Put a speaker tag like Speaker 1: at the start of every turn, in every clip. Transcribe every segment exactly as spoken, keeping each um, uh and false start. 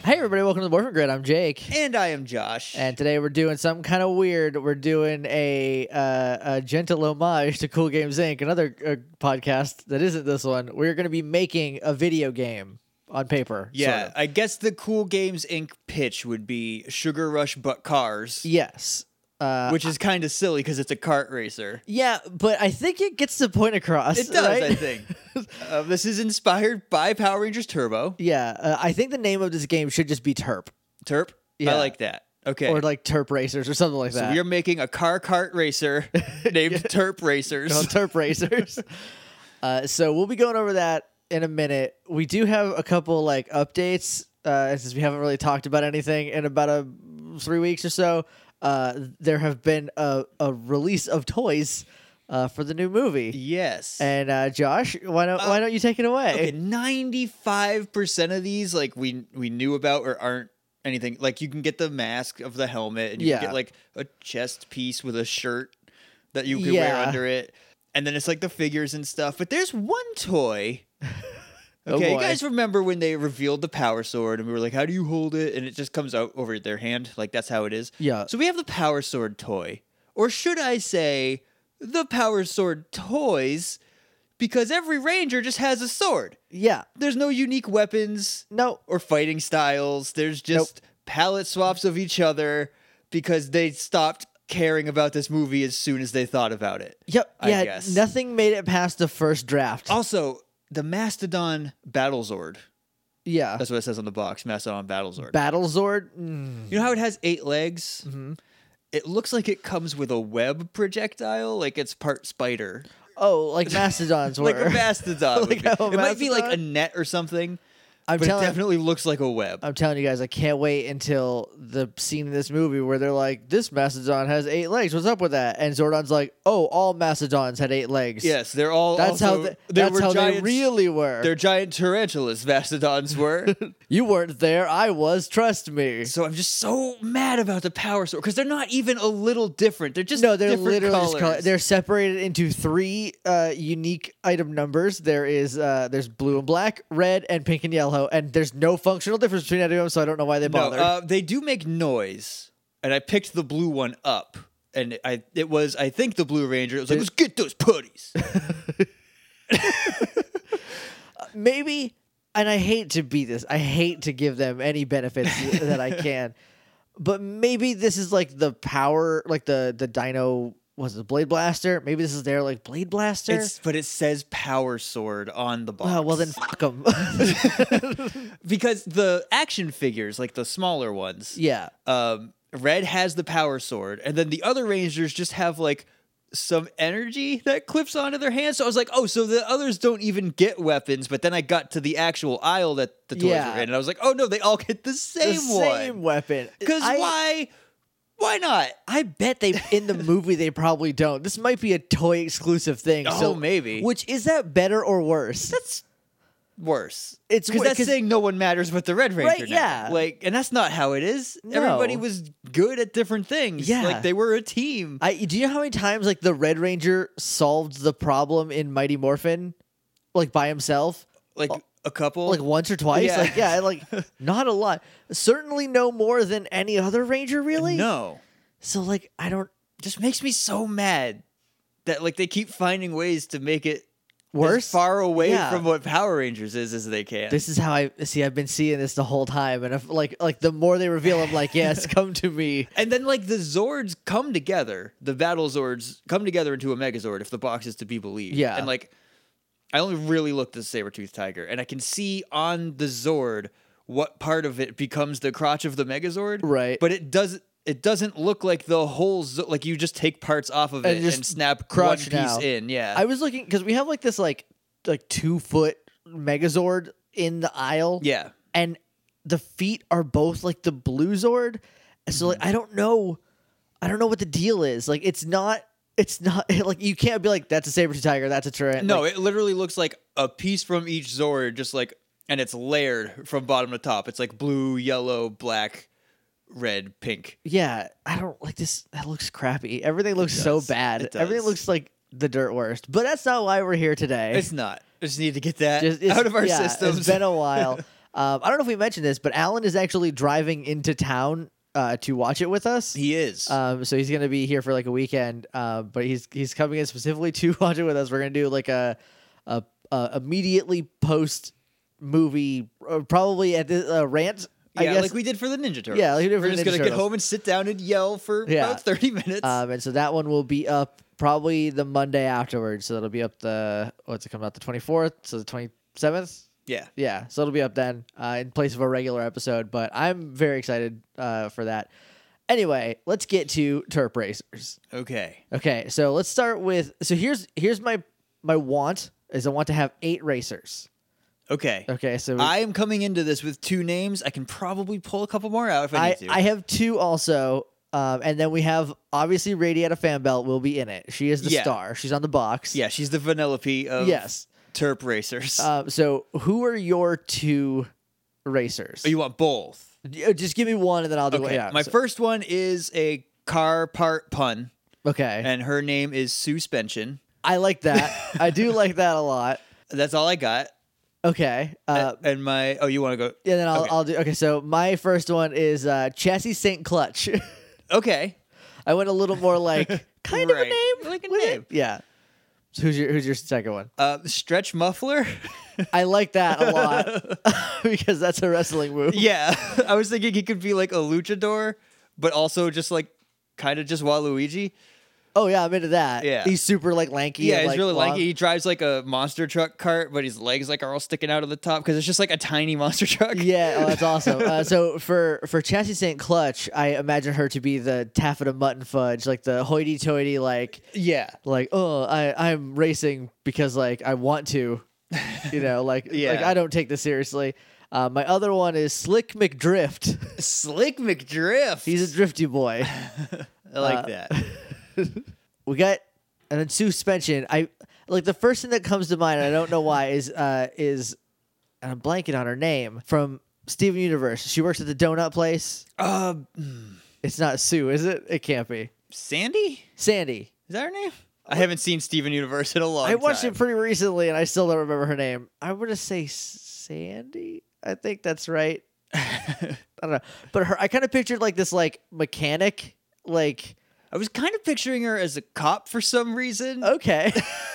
Speaker 1: Hey everybody, welcome to the Boyfriend Grid. I'm Jake.
Speaker 2: And I am Josh.
Speaker 1: And today we're doing something kind of weird. We're doing a, uh, a gentle homage to Cool Games Incorporated, another uh, podcast that isn't this one. We're going to be making a video game on paper.
Speaker 2: yeah,
Speaker 1: sort of.
Speaker 2: I guess the Cool Games Incorporated pitch would be Sugar Rush but cars,
Speaker 1: Yes. Uh,
Speaker 2: which is kind of silly because it's a kart racer.
Speaker 1: yeah, but I think it gets the point across.
Speaker 2: It does,
Speaker 1: right?
Speaker 2: I think. uh, this is inspired by Power Rangers Turbo.
Speaker 1: Yeah, uh, I think the name of this game should just be Terp.
Speaker 2: Terp?
Speaker 1: Yeah.
Speaker 2: I like that. Okay.
Speaker 1: Or like Terp Racers or something like
Speaker 2: so
Speaker 1: that.
Speaker 2: we are making a car kart racer named Terp Racers.
Speaker 1: No, Terp Racers. uh, so we'll be going over that in a minute. We do have a couple like updates uh, since we haven't really talked about anything in about a three weeks or so. Uh, there have been a, a release of toys uh, for the new movie.
Speaker 2: Yes.
Speaker 1: And uh, Josh, why don't
Speaker 2: Uh,
Speaker 1: why don't you take it away?
Speaker 2: Okay, ninety-five percent of these like we we knew about or aren't anything. Like you can get the mask of the helmet and you
Speaker 1: Yeah.
Speaker 2: can get like a chest piece with a shirt that you can wear
Speaker 1: Yeah.
Speaker 2: under it. And then it's like the figures and stuff. But there's one toy.
Speaker 1: Oh,
Speaker 2: Okay, you
Speaker 1: boy.
Speaker 2: guys remember when they revealed the power sword and we were like, how do you hold it? And it just comes out over their hand. Like that's how it is.
Speaker 1: Yeah.
Speaker 2: So we have the power sword toy. Or should I say the power sword toys? Because every ranger just has a sword.
Speaker 1: Yeah.
Speaker 2: There's no unique weapons
Speaker 1: No.
Speaker 2: or fighting styles. There's just palette swaps of each other because they stopped caring about this movie as soon as they thought about it.
Speaker 1: Yep.
Speaker 2: I
Speaker 1: Yeah.
Speaker 2: guess.
Speaker 1: Nothing made it past the first draft.
Speaker 2: Also, the Mastodon Battlezord.
Speaker 1: yeah.
Speaker 2: That's what it says on the box. Mastodon Battlezord.
Speaker 1: Battlezord. Mm.
Speaker 2: You know how it has eight legs?
Speaker 1: Mm-hmm.
Speaker 2: It looks like it comes with a web projectile, like it's part spider.
Speaker 1: Oh, like mastodons were.
Speaker 2: Like a mastodon.
Speaker 1: Like
Speaker 2: would be.
Speaker 1: how a
Speaker 2: It might be like a
Speaker 1: mastodon-
Speaker 2: net or something,
Speaker 1: I'm
Speaker 2: but it
Speaker 1: telling.
Speaker 2: definitely looks like a web.
Speaker 1: I'm telling you guys, I can't wait until the scene in this movie where they're like, "This mastodon has eight legs. What's up with that?" And Zordon's like, "Oh, all mastodons had eight legs."
Speaker 2: Yes, they're all.
Speaker 1: that's
Speaker 2: also,
Speaker 1: how. They,
Speaker 2: there
Speaker 1: that's
Speaker 2: were
Speaker 1: how they
Speaker 2: giants,
Speaker 1: really were.
Speaker 2: They're giant tarantulas. Mastodons were.
Speaker 1: You weren't there. I was. Trust me.
Speaker 2: So I'm just so mad about the power sword because they're not even a little different. They're just
Speaker 1: No, they're
Speaker 2: different
Speaker 1: literally
Speaker 2: colors.
Speaker 1: just color. They're separated into three uh, unique item numbers. There is uh, there's blue and black, red, and pink and yellow, and there's no functional difference between any of them. So I don't know why they
Speaker 2: no,
Speaker 1: bothered.
Speaker 2: uh, they do make noise, and I picked the blue one up, and I it was I think the Blue Ranger. It was like, let's get those putties.
Speaker 1: Maybe, and I hate to be this, I hate to give them any benefits that I can, but maybe this is like the power, like the the Dino, was it Blade Blaster? Maybe this is their like Blade Blaster.
Speaker 2: It's, but it says power sword on the box.
Speaker 1: Oh, well then fuck them.
Speaker 2: because the action figures, like the smaller ones,
Speaker 1: yeah,
Speaker 2: um, Red has the power sword, and then the other Rangers just have like some energy that clips onto their hands. So I was like, oh, so the others don't even get weapons. But then I got to the actual aisle that the toys
Speaker 1: Yeah.
Speaker 2: were in, and I was like, oh no, they all get the same
Speaker 1: the
Speaker 2: one.
Speaker 1: same weapon.
Speaker 2: Because
Speaker 1: I-
Speaker 2: why? Why not?
Speaker 1: I bet they in the movie they probably don't. This might be a toy exclusive thing.
Speaker 2: Oh,
Speaker 1: so
Speaker 2: maybe.
Speaker 1: Which is that better or worse?
Speaker 2: That's worse.
Speaker 1: It's
Speaker 2: Because
Speaker 1: wor-
Speaker 2: that's
Speaker 1: 'cause-
Speaker 2: saying no one matters but the Red Ranger.
Speaker 1: Right,
Speaker 2: now.
Speaker 1: yeah.
Speaker 2: Like, and that's not how it is.
Speaker 1: No.
Speaker 2: Everybody was good at different things.
Speaker 1: Yeah.
Speaker 2: Like they were a team.
Speaker 1: I do you know how many times like the Red Ranger solved the problem in Mighty Morphin, like by himself,
Speaker 2: Like a couple.
Speaker 1: like once or twice?
Speaker 2: Yeah.
Speaker 1: Like yeah, like not a lot. Certainly no more than any other Ranger, really.
Speaker 2: no.
Speaker 1: So like I don't
Speaker 2: Just makes me so mad that like they keep finding ways to make it
Speaker 1: worse.
Speaker 2: as far away
Speaker 1: Yeah.
Speaker 2: from what Power Rangers is as they can.
Speaker 1: This is how I see. I've been seeing this the whole time, and if like like the more they reveal, I'm like, yes, come to me.
Speaker 2: and then like the Zords come together, the Battle Zords come together into a Megazord if the box is to be believed.
Speaker 1: Yeah.
Speaker 2: And like I only really looked at the Saber-Tooth Tiger, and I can see on the Zord what part of it becomes the crotch of the Megazord.
Speaker 1: Right.
Speaker 2: But it does it doesn't look like the whole zo- like you just take parts off of
Speaker 1: And
Speaker 2: it
Speaker 1: just
Speaker 2: and snap one
Speaker 1: crotch
Speaker 2: piece
Speaker 1: now.
Speaker 2: in. Yeah.
Speaker 1: I was looking because we have like this like like two foot Megazord in the aisle.
Speaker 2: yeah.
Speaker 1: and the feet are both like the blue Zord. So like I don't know, I don't know what the deal is. Like it's not, it's not like you can't be like that's a Saber-Tooth Tiger, that's a Tyrant.
Speaker 2: No,
Speaker 1: like,
Speaker 2: it literally looks like a piece from each Zord, just like, and it's layered from bottom to top. It's like blue, yellow, black, red, pink.
Speaker 1: yeah, I don't like this. That looks crappy. Everything looks so
Speaker 2: does.
Speaker 1: bad.
Speaker 2: It
Speaker 1: Everything
Speaker 2: does.
Speaker 1: looks like the dirt worst. But that's not why we're here today.
Speaker 2: It's not. I just need to get that
Speaker 1: Just- it's-
Speaker 2: out of our
Speaker 1: yeah,
Speaker 2: systems.
Speaker 1: It's been a while. Um, I don't know if we mentioned this, but Alan is actually driving into town uh, to watch it with us.
Speaker 2: He is.
Speaker 1: Um, so he's gonna be here for like a weekend. Uh, but he's he's coming in specifically to watch it with us. We're gonna do like a a, a immediately post movie, uh, probably at the uh, rant. I
Speaker 2: yeah,
Speaker 1: guess.
Speaker 2: like we did for the Ninja Turtles.
Speaker 1: Yeah, like we did for
Speaker 2: We're
Speaker 1: the
Speaker 2: just
Speaker 1: Ninja
Speaker 2: gonna get
Speaker 1: Turtles.
Speaker 2: home and sit down and yell for
Speaker 1: Yeah.
Speaker 2: about thirty minutes.
Speaker 1: Um, and so that one will be up probably the Monday afterwards. So it'll be up the what's it coming out the twenty-fourth? So the twenty-seventh?
Speaker 2: yeah.
Speaker 1: Yeah. So it'll be up then uh, in place of a regular episode. But I'm very excited uh, for that. Anyway, let's get to Turp Racers.
Speaker 2: Okay.
Speaker 1: Okay, so let's start with so here's here's my my want is I want to have eight racers.
Speaker 2: Okay.
Speaker 1: Okay, so we-
Speaker 2: I am coming into this with two names. I can probably pull a couple more out if I
Speaker 1: I,
Speaker 2: need to.
Speaker 1: I have two also. Um, and then we have obviously Radiata Fanbelt will be in it. She is the
Speaker 2: Yeah.
Speaker 1: star. She's on the box.
Speaker 2: yeah, she's the Vanellope of
Speaker 1: Yes.
Speaker 2: Turp Racers.
Speaker 1: Um, so who are your two racers?
Speaker 2: oh, you want both?
Speaker 1: Uh, Just give me one and then I'll do
Speaker 2: Okay.
Speaker 1: it. Yeah,
Speaker 2: My
Speaker 1: so-
Speaker 2: first one is a car part pun,
Speaker 1: Okay.
Speaker 2: and her name is Suspension.
Speaker 1: I like that. I do like that a lot.
Speaker 2: That's all I got.
Speaker 1: Okay. Uh,
Speaker 2: A- and my oh, you want to go?
Speaker 1: and then I'll,
Speaker 2: okay.
Speaker 1: I'll do. Okay. So my first one is uh, Chassis Saint Clutch.
Speaker 2: Okay.
Speaker 1: I went a little more like kind of a
Speaker 2: Right.
Speaker 1: name,
Speaker 2: Like a
Speaker 1: with it.
Speaker 2: name.
Speaker 1: Yeah. So who's your who's your second one?
Speaker 2: Uh, stretch muffler.
Speaker 1: I like that a lot because that's a wrestling move.
Speaker 2: yeah, I was thinking he could be like a luchador, but also just like kind of just Waluigi.
Speaker 1: Oh yeah, I'm into that.
Speaker 2: Yeah.
Speaker 1: He's super like lanky.
Speaker 2: Yeah,
Speaker 1: and,
Speaker 2: he's
Speaker 1: like,
Speaker 2: really
Speaker 1: long.
Speaker 2: lanky. He drives like a monster truck cart, but his legs like are all sticking out of the top because it's just like a tiny monster truck.
Speaker 1: Yeah, oh, that's awesome. Uh, so for for Chassis Saint Clutch, I imagine her to be the taffeta mutton fudge, like the hoity-toity, like
Speaker 2: yeah,
Speaker 1: like oh, I I'm racing because like I want to, you know, like
Speaker 2: Yeah.
Speaker 1: like I don't take this seriously. Uh, my other one is Slick McDrift.
Speaker 2: Slick McDrift.
Speaker 1: He's a drifty boy.
Speaker 2: I like
Speaker 1: uh,
Speaker 2: that.
Speaker 1: We got and then suspension. I like the first thing that comes to mind. And I don't know why is uh is and I'm blanking on her name from Steven Universe. She works at the donut place.
Speaker 2: Uh,
Speaker 1: It's not Sue, is it? It can't be.
Speaker 2: Sandy?
Speaker 1: Sandy.
Speaker 2: Is that her name? I haven't seen Steven Universe in a long
Speaker 1: I watched
Speaker 2: time.
Speaker 1: it pretty recently, and I still don't remember her name. I want to say Sandy. I think that's right. I don't know, but her. I kind of pictured like this, like mechanic, like
Speaker 2: I was kind of picturing her as a cop for some reason.
Speaker 1: okay.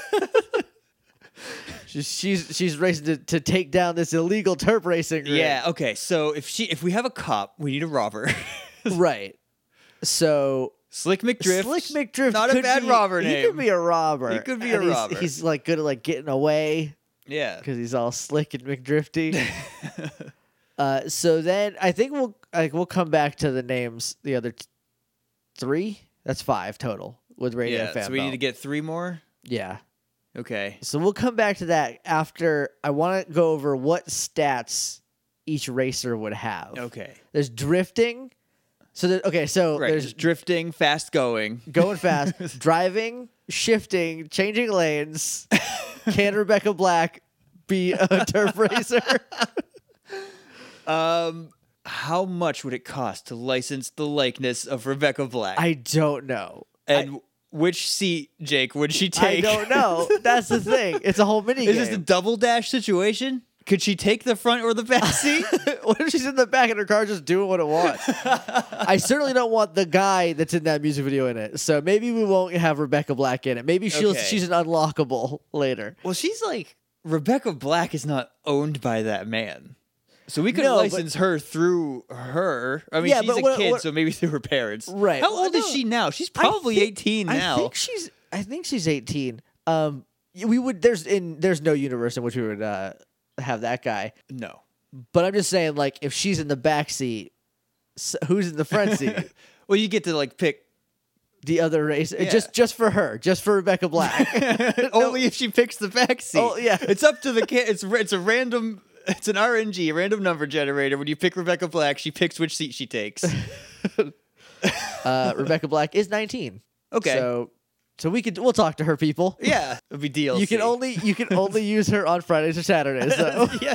Speaker 1: she's she's she's racing to, to take down this illegal turp racing. rig.
Speaker 2: Yeah. Okay. So if she, if we have a cop, we need a robber.
Speaker 1: right. So
Speaker 2: Slick McDrift.
Speaker 1: Slick McDrift,
Speaker 2: Not a
Speaker 1: could
Speaker 2: bad
Speaker 1: be-
Speaker 2: robber
Speaker 1: He
Speaker 2: name.
Speaker 1: could be a robber.
Speaker 2: He could be
Speaker 1: And
Speaker 2: a
Speaker 1: he's-
Speaker 2: robber.
Speaker 1: He's like good at like getting away.
Speaker 2: Yeah.
Speaker 1: Because he's all slick and McDrifty. uh, so then I think we'll like we'll come back to the names. The other t- three. That's five total with Radio
Speaker 2: Yeah.
Speaker 1: Fan
Speaker 2: So we
Speaker 1: Belt.
Speaker 2: need to get three more.
Speaker 1: Yeah.
Speaker 2: Okay.
Speaker 1: So we'll come back to that after I want to go over what stats each racer would have.
Speaker 2: Okay.
Speaker 1: There's drifting. So there, okay, so
Speaker 2: Right.
Speaker 1: there's
Speaker 2: There's drifting, fast going.
Speaker 1: going fast, driving, shifting, changing lanes. Can Rebecca Black be a turf racer?
Speaker 2: Um, how much would it cost to license the likeness of Rebecca Black?
Speaker 1: I don't know.
Speaker 2: and which seat, Jake, would she
Speaker 1: I
Speaker 2: take?
Speaker 1: don't know. That's the thing. It's a whole mini
Speaker 2: Is
Speaker 1: game.
Speaker 2: this a double dash situation? Could she take the front or the back seat?
Speaker 1: What if she's in the back and her car just doing what it wants? I certainly don't want the guy that's in that music video in it. So maybe we won't have Rebecca Black in it. Maybe she'll
Speaker 2: Okay.
Speaker 1: she's an unlockable later.
Speaker 2: Well, she's like Rebecca Black is not owned by that man, so we could
Speaker 1: No, but-
Speaker 2: license her through her. I mean,
Speaker 1: Yeah,
Speaker 2: she's
Speaker 1: but
Speaker 2: a
Speaker 1: what-
Speaker 2: kid,
Speaker 1: what-
Speaker 2: so maybe through her parents.
Speaker 1: Right.
Speaker 2: How old
Speaker 1: Well,
Speaker 2: is
Speaker 1: no.
Speaker 2: she now? She's
Speaker 1: I
Speaker 2: probably
Speaker 1: think-
Speaker 2: eighteen now.
Speaker 1: I think she's I think she's eighteen. Um we would there's in there's no universe in which we would uh have that guy.
Speaker 2: no.
Speaker 1: But I'm just saying like if she's in the back seat, s who's in the front seat?
Speaker 2: Well, you get to like pick
Speaker 1: The other race
Speaker 2: Yeah.
Speaker 1: just just for her, just for Rebecca Black.
Speaker 2: only if she picks the back seat.
Speaker 1: Oh, yeah.
Speaker 2: It's up to the kid. It's ra- it's a random. It's an R N G, a random number generator. When you pick Rebecca Black, she picks which seat she takes.
Speaker 1: uh Rebecca Black is nineteen.
Speaker 2: Okay.
Speaker 1: So so we could we'll talk to her people.
Speaker 2: Yeah, it'll be D L C.
Speaker 1: You can only you can only use her on Fridays or Saturdays. So
Speaker 2: yeah,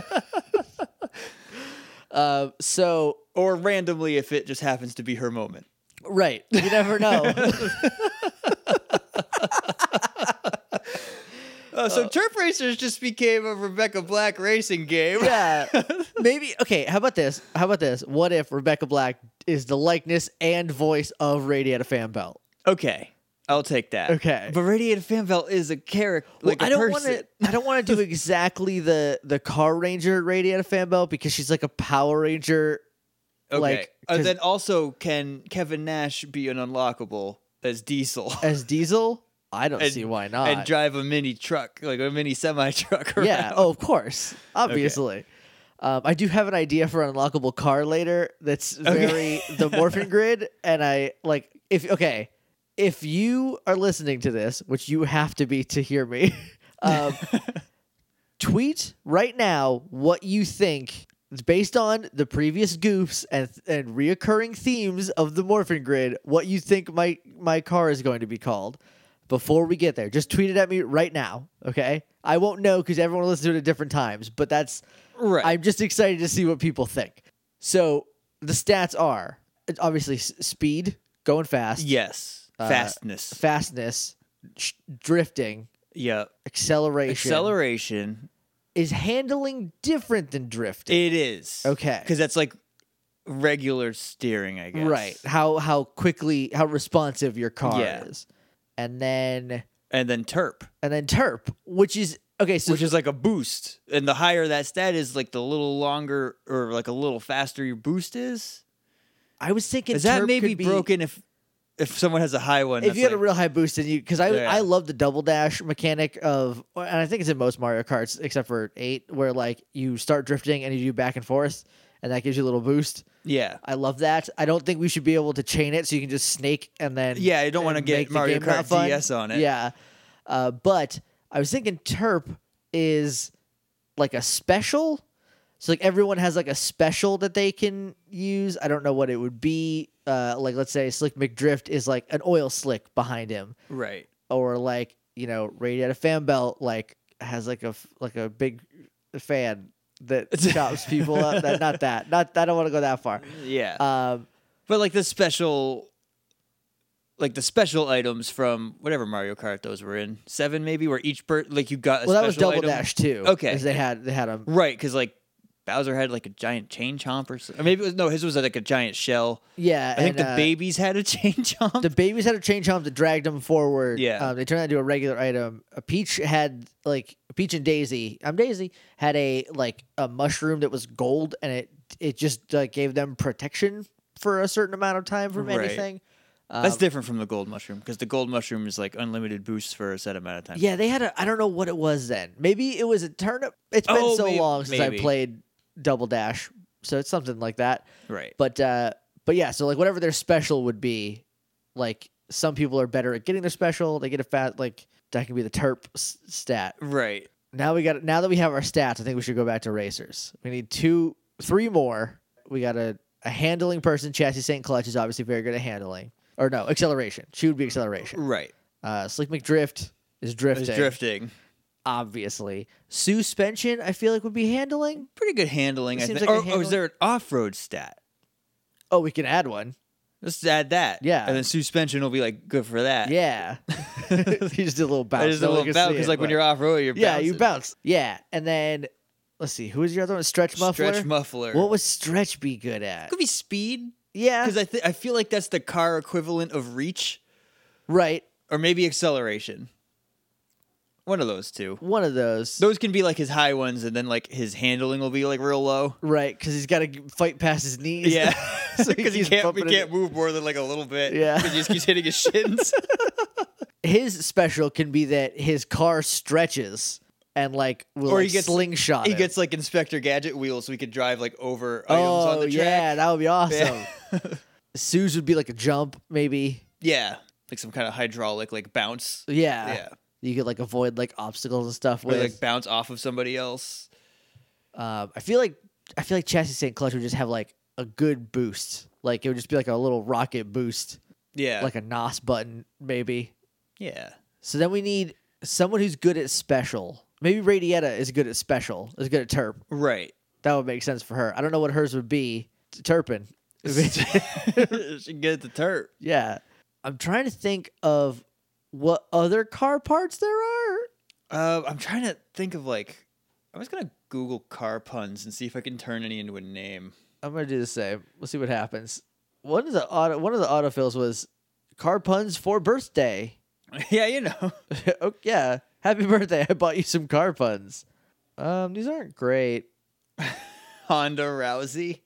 Speaker 1: uh, so
Speaker 2: or randomly if it just happens to be her moment.
Speaker 1: right. You never know.
Speaker 2: Oh, Oh, so Turf Racers just became a Rebecca Black racing game.
Speaker 1: Yeah. Maybe okay, how about this? How about this? What if Rebecca Black is the likeness and voice of Radiata Fan Belt?
Speaker 2: Okay. I'll take that.
Speaker 1: Okay.
Speaker 2: But Radiator Fan Belt is a character, like
Speaker 1: well,
Speaker 2: a
Speaker 1: I don't
Speaker 2: person.
Speaker 1: want to. I don't want to do exactly the the Car Ranger Radiata Fan Belt because she's like a Power Ranger.
Speaker 2: Okay.
Speaker 1: Like,
Speaker 2: and then also, can Kevin Nash be an unlockable as Diesel?
Speaker 1: As Diesel, I don't
Speaker 2: And-
Speaker 1: see why not.
Speaker 2: And drive a mini truck, like a mini semi truck.
Speaker 1: Yeah. Oh, of course. Obviously. Um, I do have an idea for an unlockable car later. That's very the Morphin Grid, and I like if okay, if you are listening to this, which you have to be to hear me, um, tweet right now what you think. It's based on the previous goofs and and reoccurring themes of the Morphin Grid. What you think my my car is going to be called? Before we get there, just tweet it at me right now, okay? I won't know because everyone will listen to it at different times, but that's
Speaker 2: Right.
Speaker 1: I'm just excited to see what people think. So the stats are it's obviously s- speed, going fast,
Speaker 2: yes.
Speaker 1: Uh,
Speaker 2: Fastness.
Speaker 1: fastness, sh- drifting,
Speaker 2: yeah.
Speaker 1: acceleration.
Speaker 2: Acceleration.
Speaker 1: Is handling different than drifting?
Speaker 2: It is.
Speaker 1: Okay.
Speaker 2: Because that's like regular steering, I guess.
Speaker 1: Right. How how quickly how responsive your car
Speaker 2: Yeah.
Speaker 1: is. And then
Speaker 2: And then Terp,
Speaker 1: and then terp, which is okay, so
Speaker 2: which is like a boost. And the higher that stat is, like the little longer or like a little faster your boost is.
Speaker 1: I was thinking
Speaker 2: Is that
Speaker 1: terp
Speaker 2: maybe
Speaker 1: could be,
Speaker 2: broken if if someone has a high one?
Speaker 1: if
Speaker 2: that's
Speaker 1: you had a
Speaker 2: like-
Speaker 1: real high boost and you because I
Speaker 2: Yeah.
Speaker 1: I love the double dash mechanic of and I think it's in most Mario Karts except for eight where like you start drifting and you do back and forth and that gives you a little boost.
Speaker 2: Yeah.
Speaker 1: I love that. I don't think we should be able to chain it so you can just snake and then
Speaker 2: Yeah, I don't wanna
Speaker 1: and
Speaker 2: get
Speaker 1: make the
Speaker 2: Mario
Speaker 1: game not
Speaker 2: Kart
Speaker 1: fun.
Speaker 2: D S on it.
Speaker 1: Yeah. Uh, but I was thinking terp is like a special. So like everyone has like a special that they can use. I don't know what it would be. Uh, like let's say Slick McDrift is like an oil slick behind him,
Speaker 2: Right.
Speaker 1: or like you know Radiata Fan Belt like has like a f- like a big fan that chops people up. That not that. Not I don't want to go that far.
Speaker 2: Yeah.
Speaker 1: Um,
Speaker 2: But like the special, like the special items from whatever Mario Kart those were in seven, maybe where each per like you got a
Speaker 1: well, that was
Speaker 2: special
Speaker 1: Double
Speaker 2: item.
Speaker 1: Dash too.
Speaker 2: Okay.
Speaker 1: 'cause they had they had a
Speaker 2: Right, because like Bowser had like a giant chain chomp or something. Or maybe it was no, his was like a giant shell.
Speaker 1: yeah.
Speaker 2: I think
Speaker 1: and,
Speaker 2: the
Speaker 1: uh,
Speaker 2: babies had a chain chomp.
Speaker 1: The babies had a chain chomp that dragged them forward.
Speaker 2: Yeah.
Speaker 1: Um, they turned that into a regular item. A Peach had like Peach and Daisy. I'm Daisy had a like a mushroom that was gold, and it it just like gave them protection for a certain amount of time from
Speaker 2: Right.
Speaker 1: anything. Um,
Speaker 2: That's different from the gold mushroom because the gold mushroom is like unlimited boosts for a set amount of time.
Speaker 1: Yeah, they had a. I don't know what it was then. Maybe it was a turnip. It's been
Speaker 2: Oh,
Speaker 1: so
Speaker 2: may-
Speaker 1: long since
Speaker 2: maybe.
Speaker 1: I played Double Dash, so it's something like that.
Speaker 2: Right.
Speaker 1: But uh, but yeah, so like whatever their special would be, like some people are better at getting their special. They get a fat like that can be the terp s- stat.
Speaker 2: Right.
Speaker 1: Now we got now that we have our stats, I think we should go back to racers. We need two, three more. We got a, a handling person. Chassis Saint Clutch is obviously very good at handling. Or no, acceleration. She would be acceleration.
Speaker 2: Right.
Speaker 1: Uh, Slick McDrift is drifting.
Speaker 2: It's drifting.
Speaker 1: Obviously. Suspension, I feel like would be handling.
Speaker 2: Pretty good handling.
Speaker 1: It
Speaker 2: I
Speaker 1: seems
Speaker 2: think.
Speaker 1: like a
Speaker 2: or, or is
Speaker 1: handling-
Speaker 2: there an off-road stat?
Speaker 1: Oh, we can add one.
Speaker 2: Let's add that.
Speaker 1: Yeah.
Speaker 2: And then suspension will be like good for that.
Speaker 1: Yeah. you just did a little bounce.
Speaker 2: Just a
Speaker 1: No one
Speaker 2: little
Speaker 1: can
Speaker 2: bounce
Speaker 1: see
Speaker 2: because
Speaker 1: it,
Speaker 2: like when
Speaker 1: but-
Speaker 2: you're off road, you're
Speaker 1: Yeah, you
Speaker 2: bouncing.
Speaker 1: bounce. Yeah. And then let's see, who was your other one? Stretch muffler.
Speaker 2: Stretch muffler.
Speaker 1: What would Stretch be good at?
Speaker 2: could be speed
Speaker 1: Yeah.
Speaker 2: because I th- I feel like that's the car equivalent of reach
Speaker 1: Right.
Speaker 2: or maybe acceleration. One of those two.
Speaker 1: One of those.
Speaker 2: Those can be like his high ones, and then like his handling will be like real low.
Speaker 1: Right, because he's got to fight past his knees.
Speaker 2: Yeah,
Speaker 1: So
Speaker 2: because he
Speaker 1: keeps
Speaker 2: can't he
Speaker 1: bumping
Speaker 2: can't
Speaker 1: into-
Speaker 2: move more than like a little bit.
Speaker 1: Yeah.
Speaker 2: because he just keeps hitting his shins.
Speaker 1: His special can be that his car stretches and like will
Speaker 2: Or
Speaker 1: like
Speaker 2: he gets-
Speaker 1: slingshot.
Speaker 2: he
Speaker 1: him.
Speaker 2: gets like Inspector Gadget wheels, so he could drive like over items
Speaker 1: Oh
Speaker 2: on the track.
Speaker 1: yeah, that would be awesome.
Speaker 2: Yeah.
Speaker 1: Sue's would be like a jump, maybe.
Speaker 2: Yeah, like some kind of hydraulic like bounce.
Speaker 1: Yeah.
Speaker 2: Yeah,
Speaker 1: You could like avoid like obstacles and stuff
Speaker 2: or
Speaker 1: with.
Speaker 2: like bounce off of somebody else.
Speaker 1: um, I feel like I feel like Chassis Saint Clutch would just have like a good boost. Like it would just be like a little rocket boost,
Speaker 2: Yeah,
Speaker 1: like a N O S button maybe.
Speaker 2: yeah.
Speaker 1: So then we need someone who's good at special. Maybe Radietta is good at special. Is good at terp.
Speaker 2: Right.
Speaker 1: That would make sense for her. I don't know what hers would be. Turpin.
Speaker 2: She get the turp.
Speaker 1: Yeah. I'm trying to think of what other car parts there are.
Speaker 2: Uh, I'm trying to think of like. I was gonna Google car puns and see if I can turn any into a name.
Speaker 1: I'm gonna do the same. We'll see what happens. One of the auto one of the autofills was car puns for birthday.
Speaker 2: Yeah, you know.
Speaker 1: Oh yeah, happy birthday! I bought you some car puns. Um, these aren't great.
Speaker 2: Honda Rousey.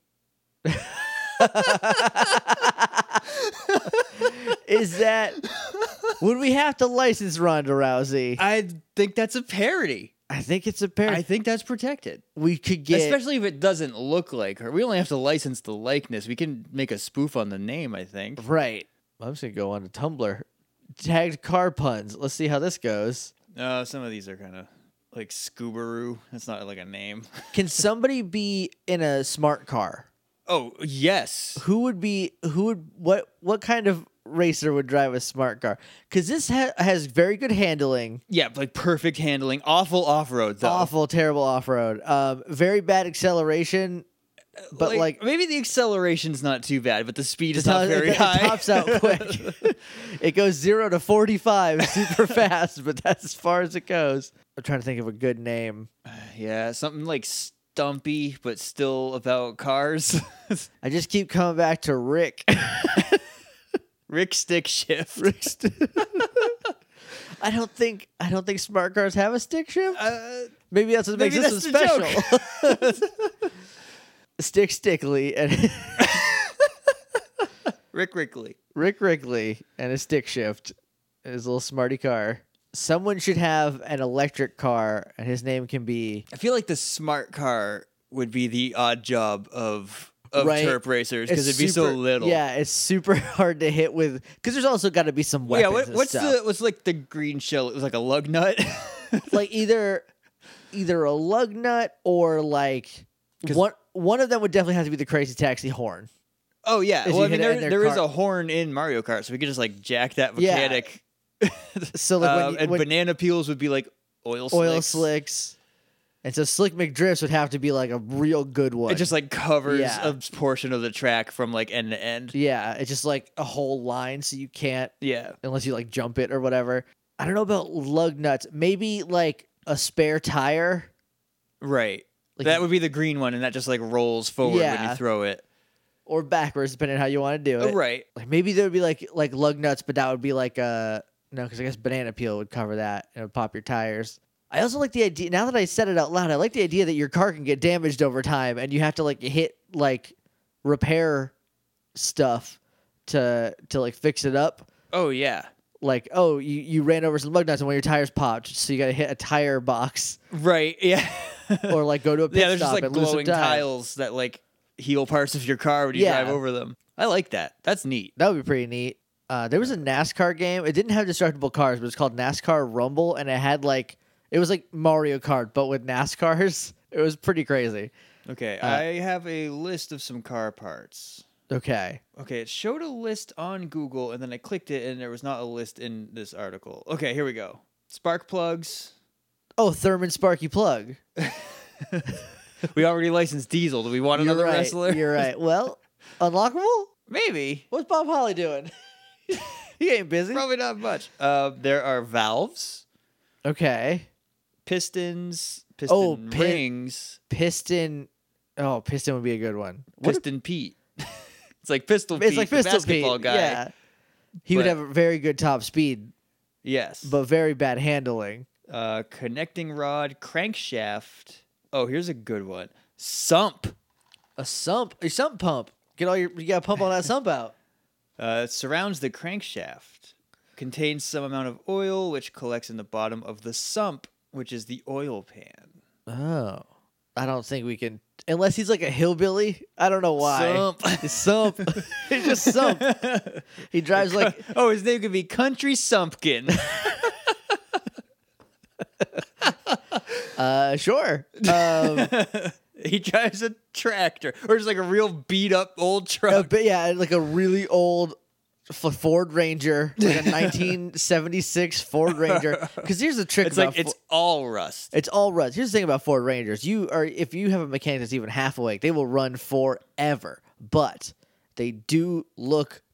Speaker 1: Is that would we have to license Ronda Rousey?
Speaker 2: I think that's a parody.
Speaker 1: I think it's a pair.
Speaker 2: I think that's protected.
Speaker 1: We could get
Speaker 2: Especially if it doesn't look like her. We only have to license the likeness. We can make a spoof on the name, I think.
Speaker 1: right. I'm just gonna go on to Tumblr. Tagged car puns. Let's see how this goes.
Speaker 2: Uh, some of these are kind of like Scoobaroo. That's not like a name.
Speaker 1: Can somebody be in a smart car?
Speaker 2: Oh, yes.
Speaker 1: Who would be who would what what kind of racer would drive a smart car? Because this ha- has very good handling.
Speaker 2: Yeah, like perfect handling. Awful off-road, though.
Speaker 1: Awful, terrible off road. Um, very bad acceleration. But like,
Speaker 2: maybe the acceleration's not too bad, but the speed is
Speaker 1: the
Speaker 2: not
Speaker 1: to-
Speaker 2: very
Speaker 1: it,
Speaker 2: high.
Speaker 1: It tops out quick. It goes zero to forty-five super fast, but that's as far as it goes. I'm trying to think of a good name.
Speaker 2: Yeah, something like Stumpy, but still about cars.
Speaker 1: I just keep coming back to Rick.
Speaker 2: Rick Stick Shift.
Speaker 1: Rick St- I don't think I don't think smart cars have a stick shift.
Speaker 2: Uh,
Speaker 1: Maybe that's what
Speaker 2: maybe
Speaker 1: makes this
Speaker 2: that's
Speaker 1: one
Speaker 2: the
Speaker 1: special. Stick Stickly and
Speaker 2: Rick Rickley.
Speaker 1: Rick Rickley and a stick shift. His little smarty car. Someone should have an electric car, and his name can be
Speaker 2: I feel like the smart car would be the odd job of of
Speaker 1: Right.
Speaker 2: Turp racers because
Speaker 1: It's
Speaker 2: it'd be so
Speaker 1: super-
Speaker 2: little.
Speaker 1: Yeah, it's super hard to hit with because there's also got to be some
Speaker 2: Well, yeah.
Speaker 1: weapons.
Speaker 2: What,
Speaker 1: and
Speaker 2: what's
Speaker 1: stuff.
Speaker 2: the what's like the green shell? It was like a lug nut.
Speaker 1: like either either a lug nut or like
Speaker 2: 'Cause-
Speaker 1: one one of them would definitely have to be the crazy taxi horn.
Speaker 2: Oh yeah.
Speaker 1: If
Speaker 2: Well,
Speaker 1: you
Speaker 2: I mean,
Speaker 1: hit it
Speaker 2: there,
Speaker 1: in their
Speaker 2: there is
Speaker 1: car-
Speaker 2: a horn in Mario Kart, so we could just like jack that
Speaker 1: Yeah.
Speaker 2: mechanic.
Speaker 1: So like when
Speaker 2: Um,
Speaker 1: you-
Speaker 2: and
Speaker 1: when-
Speaker 2: banana peels would be like oil slicks.
Speaker 1: oil slicks, and so Slick McDrifts would have to be like a real good one.
Speaker 2: It just like covers
Speaker 1: Yeah.
Speaker 2: a portion of the track from like end to end.
Speaker 1: yeah, it's just like a whole line, so you can't
Speaker 2: Yeah.
Speaker 1: unless you like jump it or whatever. I don't know about lug nuts. Maybe like a spare tire.
Speaker 2: Right.
Speaker 1: Like
Speaker 2: that would be the green one, and that just like rolls forward when
Speaker 1: Yeah.
Speaker 2: you throw it.
Speaker 1: or backwards, depending on how you want to do it.
Speaker 2: Oh, right.
Speaker 1: Like maybe there would be like like lug nuts, but that would be like a no, because I guess banana peel would cover that and it would pop your tires. I also like the idea. Now that I said it out loud, I like the idea that your car can get damaged over time, and you have to like hit like repair stuff to to like fix it up.
Speaker 2: Oh yeah.
Speaker 1: Like oh, you, you ran over some lug nuts and one of your tires popped, so you got to hit a tire box
Speaker 2: Right. Yeah.
Speaker 1: or like go to a pit
Speaker 2: yeah. There's
Speaker 1: stop
Speaker 2: just like
Speaker 1: and lose some
Speaker 2: glowing
Speaker 1: time.
Speaker 2: tiles that like heal parts of your car when you
Speaker 1: Yeah.
Speaker 2: drive over them. I like that. That's neat.
Speaker 1: That would be pretty neat. Uh, there was a NASCAR game. It didn't have destructible cars, but it's called NASCAR Rumble, and it had like it was like Mario Kart, but with NASCARs. It was pretty crazy.
Speaker 2: Okay.
Speaker 1: Uh,
Speaker 2: I have a list of some car parts.
Speaker 1: Okay.
Speaker 2: Okay, it showed a list on Google, and then I clicked it, and there was not a list in this article. Okay, here we go. Spark plugs.
Speaker 1: Oh, Thurman Sparky Plug.
Speaker 2: We already licensed Diesel. Do we want
Speaker 1: You're
Speaker 2: another
Speaker 1: right.
Speaker 2: wrestler?
Speaker 1: You're right. Well, unlockable.
Speaker 2: Maybe.
Speaker 1: What's Bob Holly doing? He ain't busy.
Speaker 2: Probably not much. Uh, there are valves,
Speaker 1: Okay.
Speaker 2: pistons, piston
Speaker 1: Oh, pin-
Speaker 2: rings,
Speaker 1: Piston. Oh, Piston would be a good one. What
Speaker 2: piston Pete. It's like Pistol
Speaker 1: if- it's
Speaker 2: Pete,
Speaker 1: like
Speaker 2: the
Speaker 1: Pistol
Speaker 2: basketball
Speaker 1: Pete.
Speaker 2: guy.
Speaker 1: Yeah. He would
Speaker 2: But-
Speaker 1: have a very good top speed,
Speaker 2: Yes.
Speaker 1: but very bad handling.
Speaker 2: uh, connecting rod, crankshaft. Oh, here's a good one. Sump.
Speaker 1: A sump. A sump pump. Get all your. You got to pump all that sump out.
Speaker 2: Uh, it surrounds the crankshaft. Contains some amount of oil, which collects in the bottom of the sump, which is the oil pan.
Speaker 1: Oh, I don't think we can unless he's like a hillbilly. I don't know why.
Speaker 2: Sump.
Speaker 1: It's Sump. He's just Sump. He drives like
Speaker 2: Oh, his name could be Country Sumpkin.
Speaker 1: uh sure. Um
Speaker 2: He drives a tractor, or just like a real beat up old
Speaker 1: a
Speaker 2: truck.
Speaker 1: bit, yeah, like a really old F- Ford Ranger, like a nineteen seventy-six Ford Ranger. Because here's the trick
Speaker 2: It's
Speaker 1: about
Speaker 2: like
Speaker 1: Fo-
Speaker 2: it's all rust.
Speaker 1: It's all runs. Here's the thing about Ford Rangers. You are if you have a mechanic that's even half awake, they will run forever. But they do look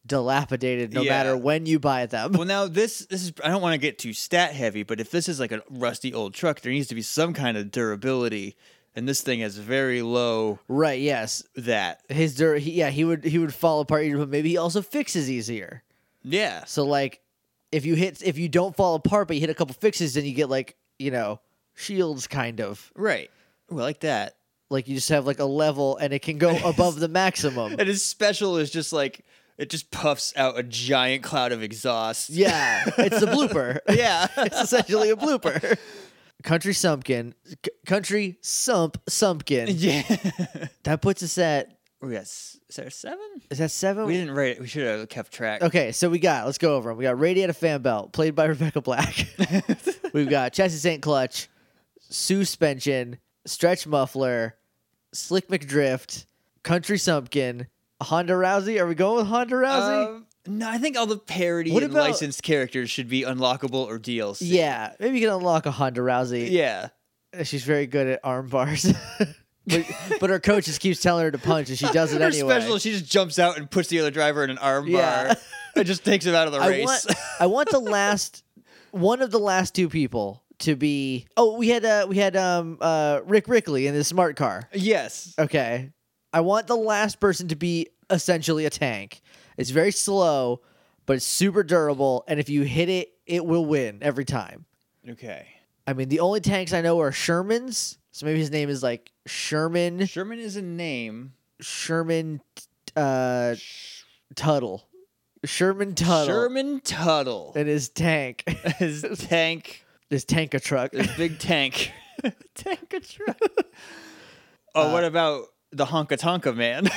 Speaker 1: dilapidated no
Speaker 2: Yeah.
Speaker 1: matter when you buy them.
Speaker 2: Well, now this this is I don't want to get too stat heavy, but if this is like a rusty old truck, there needs to be some kind of durability, and this thing has very low
Speaker 1: Right, yes.
Speaker 2: that.
Speaker 1: His dur- he, yeah, he would he would fall apart, but maybe he also fixes easier.
Speaker 2: Yeah.
Speaker 1: So like if you hit if you don't fall apart but you hit a couple fixes, then you get like, you know, shields kind of.
Speaker 2: Right. Well, like that.
Speaker 1: Like you just have like a level and it can go above the maximum.
Speaker 2: And his special is just like it just puffs out a giant cloud of exhaust.
Speaker 1: Yeah, it's the blooper.
Speaker 2: Yeah.
Speaker 1: It's essentially a blooper. Country Sumpkin, C- Country Sump Sumpkin.
Speaker 2: Yeah.
Speaker 1: That puts us at
Speaker 2: We got s- is there seven?
Speaker 1: is that seven?
Speaker 2: We didn't write it. We should have kept track.
Speaker 1: Okay, so we got let's go over them. We got Radiator Fan Belt, played by Rebecca Black. We've got Chassis Saint Clutch, Suspension, Stretch Muffler, Slick McDrift, Country Sumpkin, Honda Rousey. Are we going with Honda Rousey?
Speaker 2: Um, no, I think all the parody
Speaker 1: What
Speaker 2: and
Speaker 1: about-
Speaker 2: licensed characters should be unlockable or D L C.
Speaker 1: Yeah, maybe you can unlock a Honda Rousey.
Speaker 2: Yeah.
Speaker 1: She's very good at arm bars. but, but her coach just keeps telling her to punch, and she does it
Speaker 2: Her
Speaker 1: anyway.
Speaker 2: special, she just jumps out and puts the other driver in an arm
Speaker 1: Yeah.
Speaker 2: bar. It just takes him out of the
Speaker 1: I
Speaker 2: race.
Speaker 1: want, I want the last one of the last two people to be. Oh, we had uh, we had um uh Rick Rickley in his smart car.
Speaker 2: yes.
Speaker 1: Okay, I want the last person to be essentially a tank. It's very slow, but it's super durable, and if you hit it, it will win every time.
Speaker 2: Okay.
Speaker 1: I mean, the only tanks I know are Sherman's, so maybe his name is like Sherman
Speaker 2: Sherman is a name.
Speaker 1: Sherman uh Tuttle. Sherman Tuttle.
Speaker 2: Sherman Tuttle.
Speaker 1: And his tank.
Speaker 2: His tank.
Speaker 1: His tanker truck.
Speaker 2: His big tank. Tank a truck. Oh,
Speaker 1: Uh,
Speaker 2: what about the Honka Tonka man?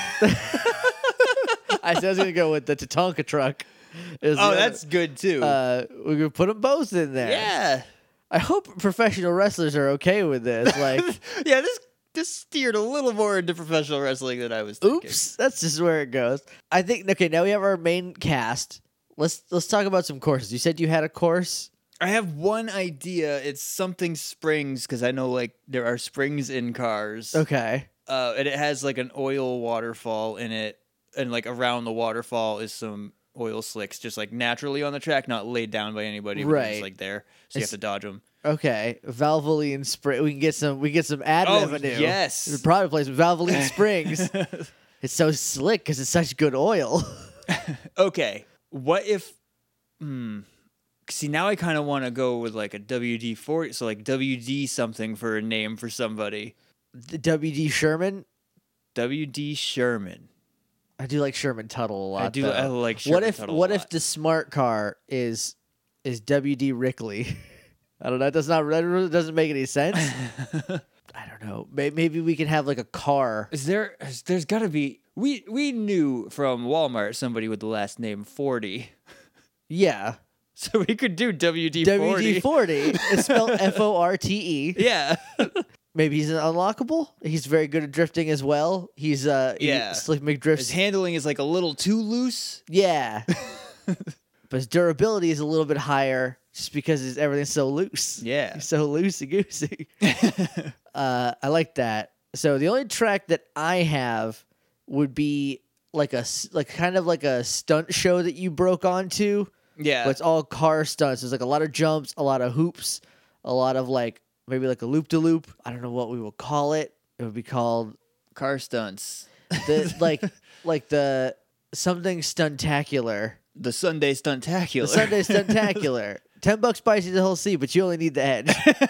Speaker 1: I said I was gonna go with the Tatanka truck. Is the
Speaker 2: Oh,
Speaker 1: other-
Speaker 2: that's good too.
Speaker 1: uh we could put them both in there.
Speaker 2: yeah.
Speaker 1: I hope professional wrestlers are okay with this. Like
Speaker 2: yeah, this this steered a little more into professional wrestling than I was thinking.
Speaker 1: oops, that's just where it goes. I think okay, now we have our main cast. Let's let's talk about some courses. You said you had a course?
Speaker 2: I have one idea. It's something springs because I know like there are springs in cars.
Speaker 1: Okay.
Speaker 2: Uh, and it has like an oil waterfall in it, and like around the waterfall is some oil slicks, just like naturally on the track, not laid down by anybody. But they're just
Speaker 1: Right.
Speaker 2: like there, so you
Speaker 1: It's-
Speaker 2: have to dodge them.
Speaker 1: Okay. Valvoline spring we can get some we can get some ad
Speaker 2: Oh,
Speaker 1: revenue.
Speaker 2: yes.
Speaker 1: The product placement, Valvoline Springs. It's so slick because it's such good oil.
Speaker 2: Okay, what if? Hmm. See, now I kind of want to go with like a W D forty, so like W D something for a name for somebody.
Speaker 1: The W D Sherman.
Speaker 2: W D Sherman.
Speaker 1: I do like Sherman Tuttle a lot.
Speaker 2: I do.
Speaker 1: though.
Speaker 2: I like Sherman
Speaker 1: what if
Speaker 2: Tuttle a
Speaker 1: what
Speaker 2: lot.
Speaker 1: if the smart car is is W D Rickley? I don't know. That does not that really doesn't make any sense. I don't know. May- Maybe we can have like a car.
Speaker 2: Is there? is- There's got to be. We we knew from Walmart somebody with the last name forty,
Speaker 1: Yeah,
Speaker 2: so we could do W D forty.
Speaker 1: W D forty. It's spelled F O R T E.
Speaker 2: Yeah.
Speaker 1: Maybe he's an unlockable. He's very good at drifting as well. He's uh he-
Speaker 2: Yeah.
Speaker 1: Slick
Speaker 2: His
Speaker 1: McDrift's.
Speaker 2: handling is like a little too loose.
Speaker 1: Yeah, but his durability is a little bit higher just because his, everything's so loose.
Speaker 2: Yeah.
Speaker 1: He's so loosey goosey. Uh, I like that. So the only track that I have would be like a s- like kind of like a stunt show that you broke onto,
Speaker 2: Yeah.
Speaker 1: but it's all car stunts. There's like a lot of jumps, a lot of hoops, a lot of like maybe like a loop de loop. I don't know what we will call it. It would be called
Speaker 2: Car stunts.
Speaker 1: the like like the something stuntacular.
Speaker 2: The Sunday Stuntacular.
Speaker 1: The Sunday stuntacular. Ten bucks buys you the whole seat, but you only need the edge.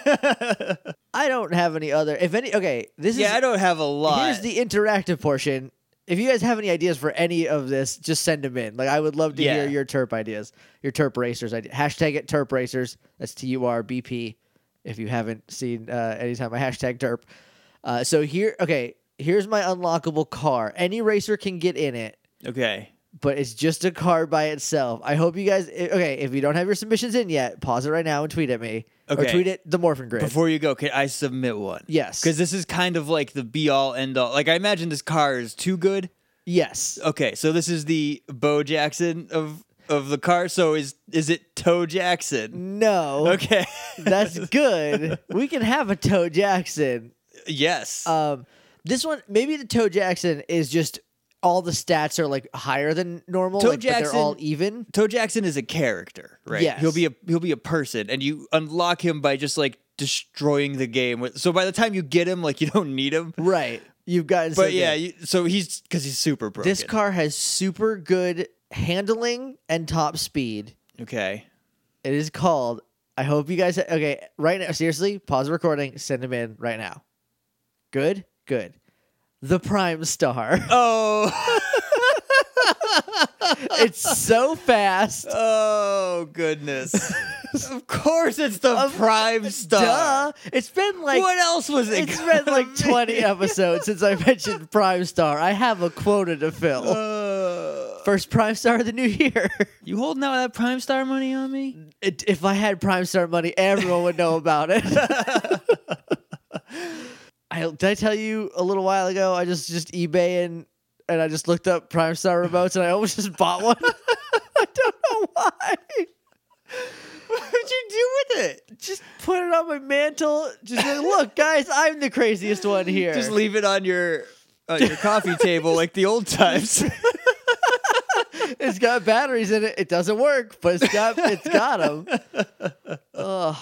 Speaker 1: I don't have any other. If any, okay, this
Speaker 2: yeah,
Speaker 1: is.
Speaker 2: I don't have a lot.
Speaker 1: Here's the interactive portion. If you guys have any ideas for any of this, just send them in. Like I would love to
Speaker 2: Yeah.
Speaker 1: hear your Terp ideas, your Terp Racers idea. Hashtag it Terp Racers. That's T U R B P. If you haven't seen uh, anytime I hashtag Terp. Uh, so here, okay, here's my unlockable car. Any racer can get in it,
Speaker 2: okay.
Speaker 1: but it's just a car by itself. I hope you guys. Okay, if you don't have your submissions in yet, pause it right now and tweet at me. Or
Speaker 2: Okay.
Speaker 1: tweet at the Morphin Grid.
Speaker 2: Before you go, can I submit one?
Speaker 1: yes.
Speaker 2: Because this is kind of like the be all end all. Like I imagine this car is too good.
Speaker 1: yes.
Speaker 2: Okay, so this is the Bo Jackson of of the car. So is is it Toe Jackson?
Speaker 1: No.
Speaker 2: Okay.
Speaker 1: That's good. We can have a Toe Jackson.
Speaker 2: yes.
Speaker 1: Um, this one, maybe the Toe Jackson is just all the stats are like higher than normal,
Speaker 2: Toe
Speaker 1: like, but they're
Speaker 2: Jackson-
Speaker 1: all even.
Speaker 2: Toe Jackson is a character, right?
Speaker 1: Yes.
Speaker 2: He'll be a he'll be a person, and you unlock him by just like destroying the game. with- So by the time you get him, like you don't need him.
Speaker 1: Right. You've gotten so
Speaker 2: But yeah,
Speaker 1: good.
Speaker 2: you, so he's because he's super broken.
Speaker 1: This car has super good handling and top speed.
Speaker 2: Okay.
Speaker 1: It is called. I hope you guys. Okay, right now, seriously, pause the recording. Send them in right now. Good, good. The Prime Star.
Speaker 2: Oh.
Speaker 1: It's so fast.
Speaker 2: Oh goodness! Of course, it's the
Speaker 1: Of-
Speaker 2: Prime Star.
Speaker 1: Duh. It's been like
Speaker 2: what else was it?
Speaker 1: it's been like twenty episodes since I mentioned Prime Star. I have a quota to fill.
Speaker 2: Uh,
Speaker 1: First Prime Star of the new year.
Speaker 2: you holding out that Prime Star money on me?
Speaker 1: It, if I had Prime Star money, everyone would know about it. I, did I tell you a little while ago? I just just eBay and and I just looked up Prime Star remotes and I almost just bought one. I don't know why.
Speaker 2: What did you do with it?
Speaker 1: Just put it on my mantle. Just like, look, guys, I'm the craziest one here.
Speaker 2: Just leave it on your on your coffee table like the old times.
Speaker 1: It's got batteries in it. It doesn't work, but it's got it's got them. Ugh.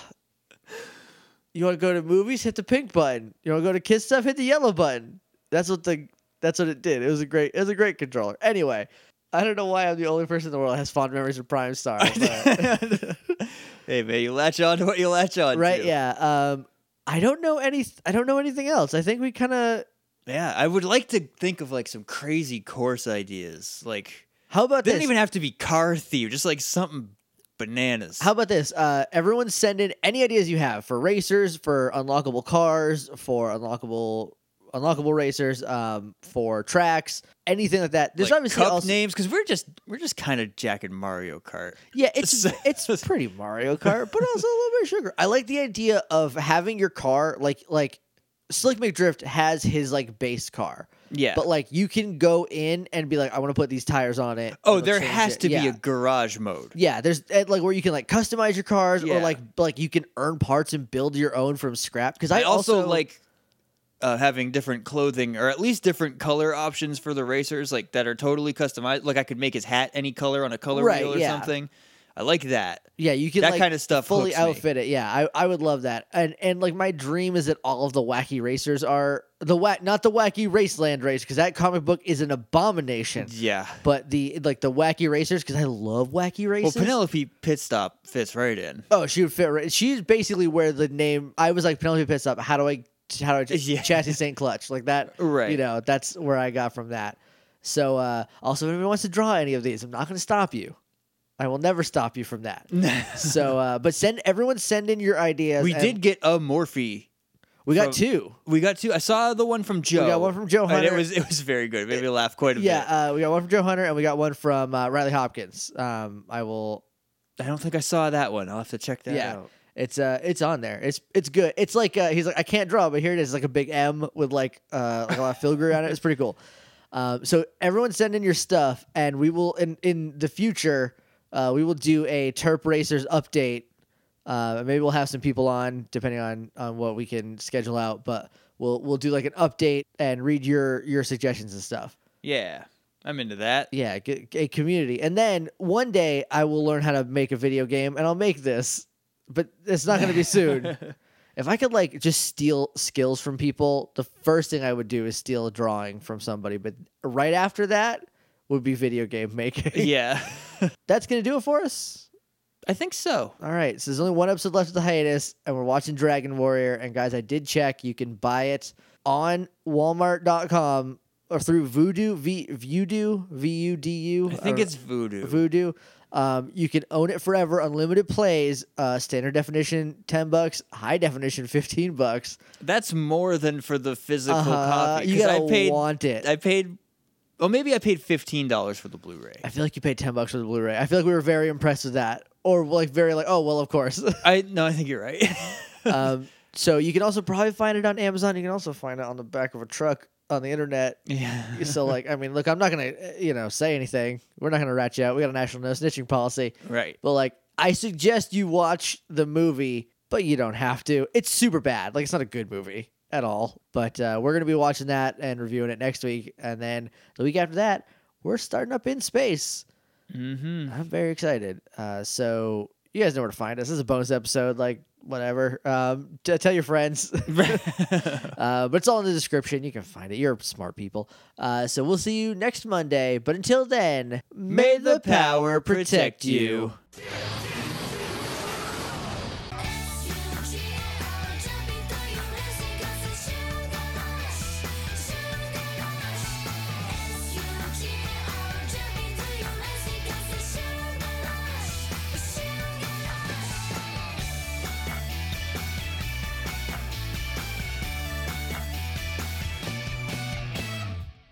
Speaker 1: You want to go to movies? Hit the pink button. You want to go to kids stuff? Hit the yellow button. That's what the that's what it did. It was a great it was a great controller. Anyway, I don't know why I'm the only person in the world that has fond memories of Prime Star. but-
Speaker 2: Hey man, you latch on to what you latch on
Speaker 1: right?
Speaker 2: to.
Speaker 1: Yeah. Um, I don't know any. I don't know anything else. I think we kind of.
Speaker 2: Yeah, I would like to think of like some crazy course ideas. Like
Speaker 1: How about
Speaker 2: they
Speaker 1: this?
Speaker 2: don't even have to be car themed, just like something bananas.
Speaker 1: How about this? Uh, everyone send in any ideas you have for racers, for unlockable cars, for unlockable unlockable racers, um, for tracks, anything like that. There's
Speaker 2: like
Speaker 1: obviously
Speaker 2: cup
Speaker 1: also,
Speaker 2: names because we're just we're just kind of jacking Mario Kart.
Speaker 1: yeah, it's it's pretty Mario Kart, but also a little bit of sugar. I like the idea of having your car like like Slick McDrift has his like base car.
Speaker 2: Yeah,
Speaker 1: But like you can go in and be like, I want to put these tires on it.
Speaker 2: oh,
Speaker 1: and
Speaker 2: there
Speaker 1: change
Speaker 2: has
Speaker 1: it.
Speaker 2: to
Speaker 1: Yeah.
Speaker 2: be a garage mode.
Speaker 1: Yeah, there's uh, like where you can like customize your cars,
Speaker 2: Yeah.
Speaker 1: or like like you can earn parts and build your own from scrap. Because I,
Speaker 2: I also, like uh, having different clothing or at least different color options for the racers, like that are totally customized. Like I could make his hat any color on a color
Speaker 1: Right,
Speaker 2: wheel or
Speaker 1: yeah.
Speaker 2: something. I like that.
Speaker 1: yeah, you can
Speaker 2: that
Speaker 1: like,
Speaker 2: kind of stuff
Speaker 1: fully
Speaker 2: hooks me.
Speaker 1: outfit it. Yeah, I, I would love that. And and like my dream is that all of the wacky racers are the whack, not the wacky Raceland race, because that comic book is an abomination.
Speaker 2: Yeah.
Speaker 1: But the like the wacky racers, because I love wacky
Speaker 2: Well,
Speaker 1: races.
Speaker 2: Penelope Pit Stop fits right in.
Speaker 1: Oh, she would fit. Right. She's basically where the name. I was like Penelope Pit Stop. How do I? How do I? Just,
Speaker 2: Yeah.
Speaker 1: Chassis Saint Clutch like that.
Speaker 2: Right.
Speaker 1: You know, that's where I got from that. So, uh, also, if anyone wants to draw any of these, I'm not going to stop you. I will never stop you from that. so, uh, but send everyone send in your ideas.
Speaker 2: We
Speaker 1: and
Speaker 2: did get a Morphe.
Speaker 1: We got
Speaker 2: from-
Speaker 1: two.
Speaker 2: We got two. I saw the one from Joe.
Speaker 1: We got one from Joe
Speaker 2: And
Speaker 1: Hunter.
Speaker 2: it was it was very good. It made me laugh quite a bit.
Speaker 1: Yeah, uh, we got one from Joe Hunter, and we got one from uh, Riley Hopkins. Um, I will.
Speaker 2: I don't think I saw that one. I'll have to check that
Speaker 1: Yeah.
Speaker 2: out.
Speaker 1: It's uh, it's on there. It's it's good. It's like uh, he's like I can't draw, but here it is, like a big M with like uh, like a lot of filigree on it. It's pretty cool. Um, so everyone send in your stuff, and we will in in the future uh, we will do a Terp Racers update. Uh, maybe we'll have some people on depending on on what we can schedule out, but we'll we'll do like an update and read your your suggestions and stuff.
Speaker 2: Yeah. I'm into that.
Speaker 1: Yeah, g- a community, and then one day I will learn how to make a video game, and I'll make this, but it's not going to be soon. If I could like just steal skills from people, the first thing I would do is steal a drawing from somebody. But right after that would be video game making.
Speaker 2: Yeah.
Speaker 1: That's gonna do it for us.
Speaker 2: I think so.
Speaker 1: All right, so there's only one episode left of the hiatus, and we're watching Dragon Warrior. And guys, I did check; you can buy it on Walmart dot com or through Voodoo, V Voodoo, V U D U.
Speaker 2: I think
Speaker 1: or
Speaker 2: it's Voodoo.
Speaker 1: Voodoo. Um, you can own it forever, unlimited plays, uh, standard definition ten bucks, high definition fifteen bucks.
Speaker 2: That's more than for the physical
Speaker 1: Uh-huh.
Speaker 2: copy.
Speaker 1: You
Speaker 2: 'cause
Speaker 1: gotta
Speaker 2: I paid,
Speaker 1: want it.
Speaker 2: I paid. Well, maybe I paid fifteen dollars for the Blu-ray.
Speaker 1: I feel like you paid ten bucks for the Blu-ray. I feel like we were very impressed with that, or like very like, oh well, of course.
Speaker 2: I no, I think you're right.
Speaker 1: um, so you can also probably find it on Amazon. You can also find it on the back of a truck on the internet.
Speaker 2: yeah.
Speaker 1: So like, I mean, look, I'm not gonna uh, you know say anything. We're not gonna rat you out. We got a national no snitching policy.
Speaker 2: Right.
Speaker 1: But like, I suggest you watch the movie, but you don't have to. It's super bad. Like, it's not a good movie. at all. But uh, we're going to be watching that and reviewing it next week. And then the week after that, we're starting up In Space.
Speaker 2: Mm-hmm.
Speaker 1: I'm very excited. Uh, so you guys know where to find us. This is a bonus episode, like whatever. Um, t- tell your friends. uh, but it's all in the description. You can find it. You're smart people. Uh, so we'll see you next Monday. But until then, may the power protect you.